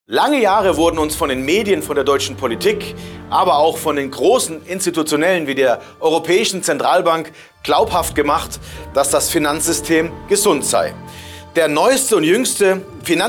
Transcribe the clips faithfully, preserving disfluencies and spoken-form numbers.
Lange Jahre wurden uns von den Medien, von der deutschen Politik, aber auch von den großen Institutionellen wie der Europäischen Zentralbank glaubhaft gemacht, dass das Finanzsystem gesund sei. Der neueste und jüngste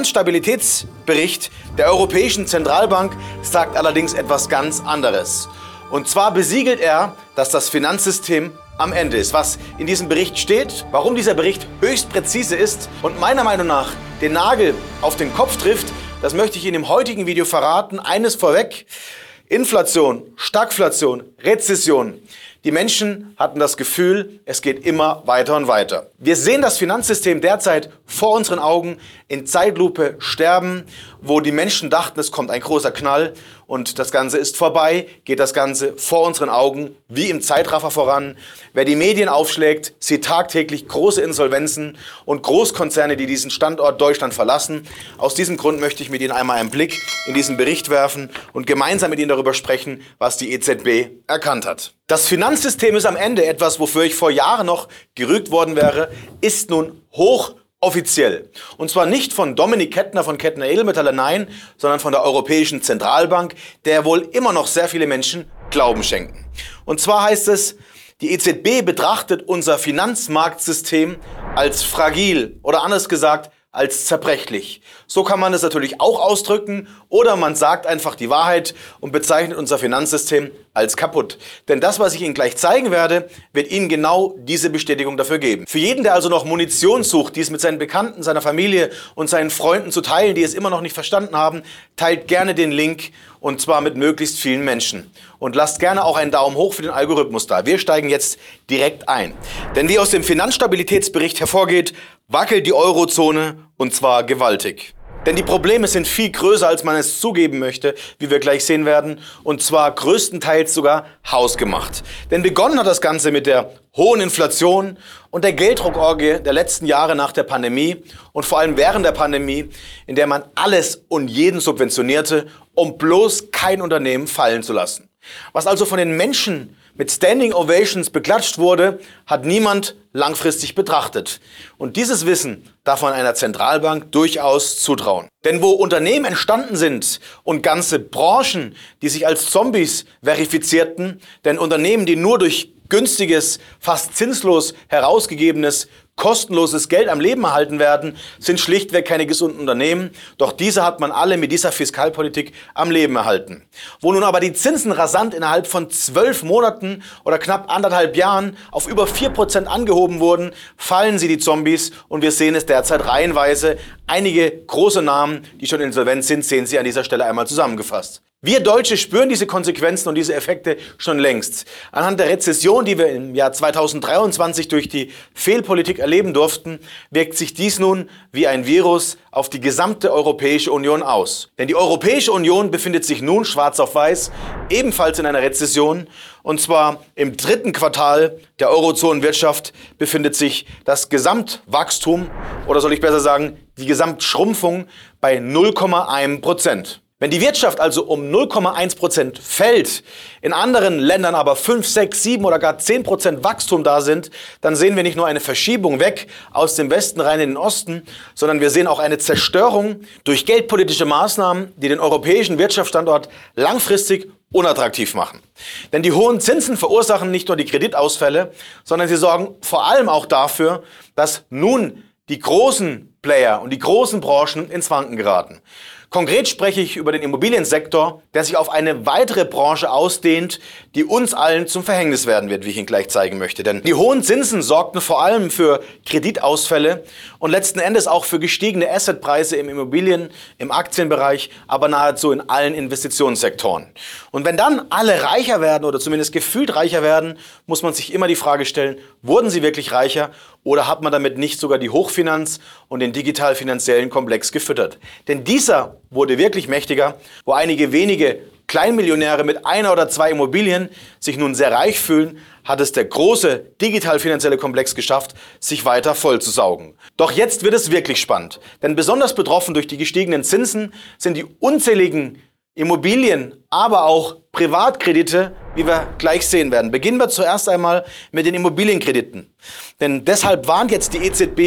Finanzstabilitätsbericht der Europäischen Zentralbank sagt allerdings etwas ganz anderes. Und zwar besiegelt er, dass das Finanzsystem am Ende ist. Was in diesem Bericht steht, warum dieser Bericht höchst präzise ist und meiner Meinung nach den Nagel auf den Kopf trifft, das möchte ich Ihnen im heutigen Video verraten. Eines vorweg: Inflation, Stagflation, Rezession. Die Menschen hatten das Gefühl, es geht immer weiter und weiter. Wir sehen das Finanzsystem derzeit vor unseren Augen in Zeitlupe sterben, wo die Menschen dachten, es kommt ein großer Knall und das Ganze ist vorbei, geht das Ganze vor unseren Augen wie im Zeitraffer voran. Wer die Medien aufschlägt, sieht tagtäglich große Insolvenzen und Großkonzerne, die diesen Standort Deutschland verlassen. Aus diesem Grund möchte ich mit Ihnen einmal einen Blick in diesen Bericht werfen und gemeinsam mit Ihnen darüber sprechen, was die E Z B erkannt hat. Das Finanzsystem ist am Ende etwas, wofür ich vor Jahren noch gerügt worden wäre, ist nun hochoffiziell. Und zwar nicht von Dominik Kettner von Kettner Edelmetalle, nein, sondern von der Europäischen Zentralbank, der wohl immer noch sehr viele Menschen Glauben schenken. Und zwar heißt es, die E Z B betrachtet unser Finanzmarktsystem als fragil oder anders gesagt, als zerbrechlich. So kann man es natürlich auch ausdrücken, oder man sagt einfach die Wahrheit und bezeichnet unser Finanzsystem als kaputt. Denn das, was ich Ihnen gleich zeigen werde, wird Ihnen genau diese Bestätigung dafür geben. Für jeden, der also noch Munition sucht, dies mit seinen Bekannten, seiner Familie und seinen Freunden zu teilen, die es immer noch nicht verstanden haben, teilt gerne den Link, und zwar mit möglichst vielen Menschen. Und lasst gerne auch einen Daumen hoch für den Algorithmus da. Wir steigen jetzt direkt ein. Denn wie aus dem Finanzstabilitätsbericht hervorgeht, wackelt die Eurozone, und zwar gewaltig. Denn die Probleme sind viel größer, als man es zugeben möchte, wie wir gleich sehen werden, und zwar größtenteils sogar hausgemacht. Denn begonnen hat das Ganze mit der hohen Inflation und der Gelddruckorgie der letzten Jahre nach der Pandemie und vor allem während der Pandemie, in der man alles und jeden subventionierte, um bloß kein Unternehmen fallen zu lassen. Was also von den Menschen mit Standing Ovations beklatscht wurde, hat niemand langfristig betrachtet. Und dieses Wissen darf man einer Zentralbank durchaus zutrauen. Denn wo Unternehmen entstanden sind und ganze Branchen, die sich als Zombies verifizierten, denn Unternehmen, die nur durch günstiges, fast zinslos herausgegebenes, kostenloses Geld am Leben erhalten werden, sind schlichtweg keine gesunden Unternehmen. Doch diese hat man alle mit dieser Fiskalpolitik am Leben erhalten. Wo nun aber die Zinsen rasant innerhalb von zwölf Monaten oder knapp anderthalb Jahren auf über vier Prozent angehoben wurden, fallen sie die Zombies, und wir sehen es derzeit reihenweise. Einige große Namen, die schon insolvent sind, sehen Sie an dieser Stelle einmal zusammengefasst. Wir Deutsche spüren diese Konsequenzen und diese Effekte schon längst. Anhand der Rezession, die wir im Jahr zweitausenddreiundzwanzig durch die Fehlpolitik erleben durften, wirkt sich dies nun wie ein Virus auf die gesamte Europäische Union aus. Denn die Europäische Union befindet sich nun schwarz auf weiß ebenfalls in einer Rezession. Und zwar im dritten Quartal der Eurozonenwirtschaft befindet sich das Gesamtwachstum, oder soll ich besser sagen, die Gesamtschrumpfung bei null Komma eins Prozent. Wenn die Wirtschaft also um null Komma eins Prozent fällt, in anderen Ländern aber fünf, sechs, sieben oder gar zehn Prozent Wachstum da sind, dann sehen wir nicht nur eine Verschiebung weg aus dem Westen rein in den Osten, sondern wir sehen auch eine Zerstörung durch geldpolitische Maßnahmen, die den europäischen Wirtschaftsstandort langfristig unattraktiv machen. Denn die hohen Zinsen verursachen nicht nur die Kreditausfälle, sondern sie sorgen vor allem auch dafür, dass nun die großen Player und die großen Branchen ins Wanken geraten. Konkret spreche ich über den Immobiliensektor, der sich auf eine weitere Branche ausdehnt, die uns allen zum Verhängnis werden wird, wie ich Ihnen gleich zeigen möchte. Denn die hohen Zinsen sorgten vor allem für Kreditausfälle und letzten Endes auch für gestiegene Assetpreise im Immobilien-, im Aktienbereich, aber nahezu in allen Investitionssektoren. Und wenn dann alle reicher werden oder zumindest gefühlt reicher werden, muss man sich immer die Frage stellen, wurden sie wirklich reicher oder hat man damit nicht sogar die Hochfinanz und den digital-finanziellen Komplex gefüttert? Denn dieser wurde wirklich mächtiger, wo einige wenige Kleinmillionäre mit einer oder zwei Immobilien sich nun sehr reich fühlen, hat es der große digital-finanzielle Komplex geschafft, sich weiter vollzusaugen. Doch jetzt wird es wirklich spannend, denn besonders betroffen durch die gestiegenen Zinsen sind die unzähligen Immobilien, aber auch Privatkredite, wie wir gleich sehen werden. Beginnen wir zuerst einmal mit den Immobilienkrediten. Denn deshalb warnt jetzt die E Z B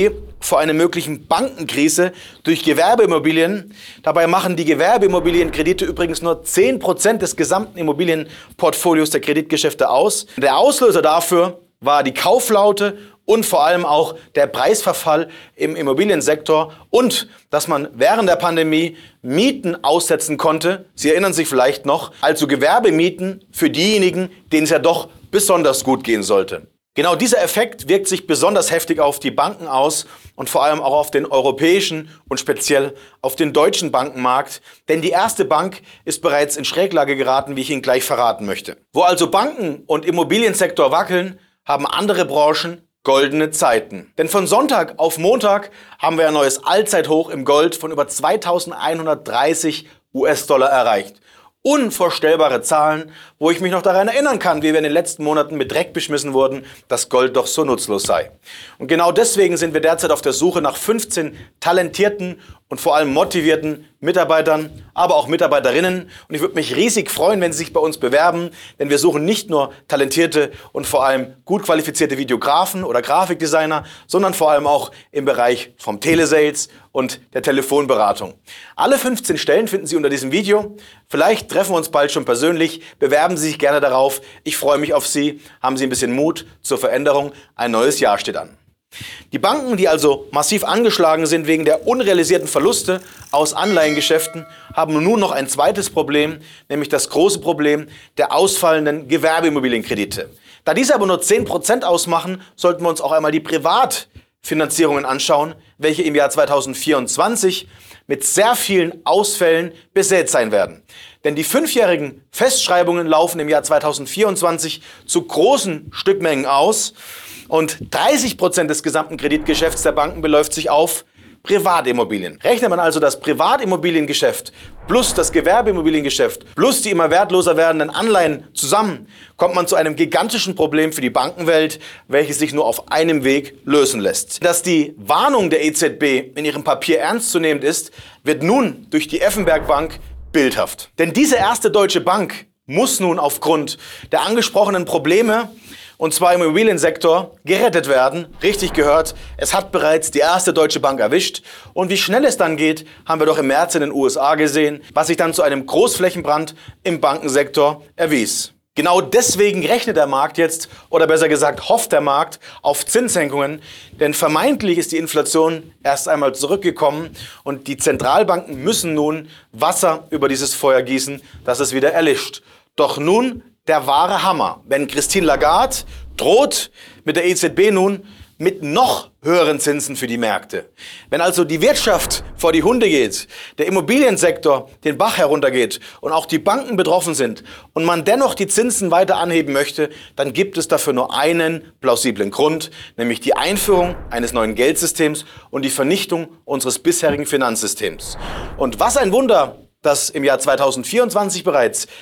vor einer möglichen Bankenkrise durch Gewerbeimmobilien. Dabei machen die Gewerbeimmobilienkredite übrigens nur zehn Prozent des gesamten Immobilienportfolios der Kreditgeschäfte aus. Der Auslöser dafür war die Kauflaute und vor allem auch der Preisverfall im Immobiliensektor und dass man während der Pandemie Mieten aussetzen konnte. Sie erinnern sich vielleicht noch, also Gewerbemieten für diejenigen, denen es ja doch besonders gut gehen sollte. Genau dieser Effekt wirkt sich besonders heftig auf die Banken aus und vor allem auch auf den europäischen und speziell auf den deutschen Bankenmarkt. Denn die Erste Bank ist bereits in Schräglage geraten, wie ich Ihnen gleich verraten möchte. Wo also Banken und Immobiliensektor wackeln, haben andere Branchen goldene Zeiten. Denn von Sonntag auf Montag haben wir ein neues Allzeithoch im Gold von über zweitausendeinhundertdreißig US-Dollar erreicht. Unvorstellbare Zahlen, wo ich mich noch daran erinnern kann, wie wir in den letzten Monaten mit Dreck beschmissen wurden, dass Gold doch so nutzlos sei. Und genau deswegen sind wir derzeit auf der Suche nach fünfzehn talentierten und vor allem motivierten Mitarbeitern, aber auch Mitarbeiterinnen. Und ich würde mich riesig freuen, wenn Sie sich bei uns bewerben, denn wir suchen nicht nur talentierte und vor allem gut qualifizierte Videografen oder Grafikdesigner, sondern vor allem auch im Bereich vom Telesales und der Telefonberatung. Alle fünfzehn Stellen finden Sie unter diesem Video. Vielleicht treffen wir uns bald schon persönlich. Bewerben Sie sich gerne darauf. Ich freue mich auf Sie. Haben Sie ein bisschen Mut zur Veränderung. Ein neues Jahr steht an. Die Banken, die also massiv angeschlagen sind wegen der unrealisierten Verluste aus Anleihengeschäften, haben nun noch ein zweites Problem, nämlich das große Problem der ausfallenden Gewerbeimmobilienkredite. Da diese aber nur zehn Prozent ausmachen, sollten wir uns auch einmal die Privatfinanzierungen anschauen, welche im Jahr zweitausendvierundzwanzig mit sehr vielen Ausfällen besät sein werden. Denn die fünfjährigen Festschreibungen laufen im Jahr zweitausendvierundzwanzig zu großen Stückmengen aus. Und dreißig Prozent des gesamten Kreditgeschäfts der Banken beläuft sich auf Privatimmobilien. Rechnet man also das Privatimmobiliengeschäft plus das Gewerbeimmobiliengeschäft plus die immer wertloser werdenden Anleihen zusammen, kommt man zu einem gigantischen Problem für die Bankenwelt, welches sich nur auf einem Weg lösen lässt. Dass die Warnung der E Z B in ihrem Papier ernstzunehmend ist, wird nun durch die Effenberg Bank bildhaft. Denn diese erste deutsche Bank muss nun aufgrund der angesprochenen Probleme, und zwar im Immobiliensektor, gerettet werden. Richtig gehört, es hat bereits die erste deutsche Bank erwischt. Und wie schnell es dann geht, haben wir doch im März in den U S A gesehen, was sich dann zu einem Großflächenbrand im Bankensektor erwies. Genau deswegen rechnet der Markt jetzt, oder besser gesagt hofft der Markt, auf Zinssenkungen. Denn vermeintlich ist die Inflation erst einmal zurückgekommen und die Zentralbanken müssen nun Wasser über dieses Feuer gießen, dass es wieder erlischt. Doch nun der wahre Hammer, wenn Christine Lagarde droht mit der E Z B nun mit noch höheren Zinsen für die Märkte. Wenn also die Wirtschaft vor die Hunde geht, der Immobiliensektor den Bach heruntergeht und auch die Banken betroffen sind und man dennoch die Zinsen weiter anheben möchte, dann gibt es dafür nur einen plausiblen Grund, nämlich die Einführung eines neuen Geldsystems und die Vernichtung unseres bisherigen Finanzsystems. Und was ein Wunder, dass im Jahr zweitausendvierundzwanzig bereits